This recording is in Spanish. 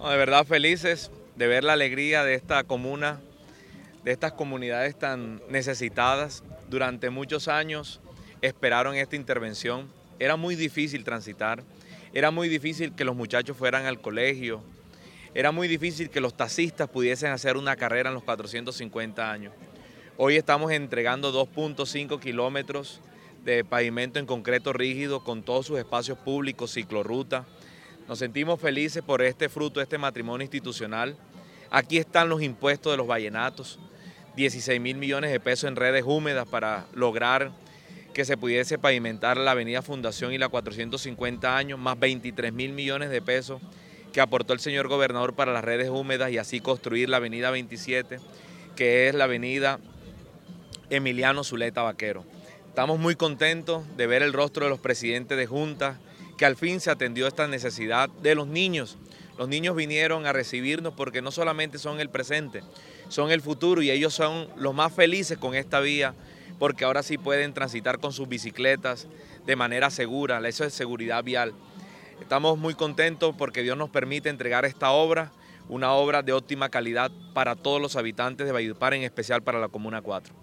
No, de verdad felices de ver la alegría de esta comuna, de estas comunidades tan necesitadas. Durante muchos años esperaron esta intervención. Era muy difícil transitar, era muy difícil que los muchachos fueran al colegio, era muy difícil que los taxistas pudiesen hacer una carrera en los 450 años. Hoy estamos entregando 2.5 kilómetros de pavimento en concreto rígido con todos sus espacios públicos, ciclorruta. Nos sentimos felices por este fruto, este matrimonio institucional. Aquí están los impuestos de los vallenatos, 16.000 millones de pesos en redes húmedas para lograr que se pudiese pavimentar la avenida Fundación y la 450 años, más 23.000 millones de pesos que aportó el señor gobernador para las redes húmedas y así construir la avenida 27, que es la avenida Emiliano Zuleta Vaquero. Estamos muy contentos de ver el rostro de los presidentes de juntas, que al fin se atendió esta necesidad de los niños. Los niños vinieron a recibirnos porque no solamente son el presente, son el futuro y ellos son los más felices con esta vía porque ahora sí pueden transitar con sus bicicletas de manera segura, eso es seguridad vial. Estamos muy contentos porque Dios nos permite entregar esta obra, una obra de óptima calidad para todos los habitantes de Valledupar, en especial para la Comuna 4.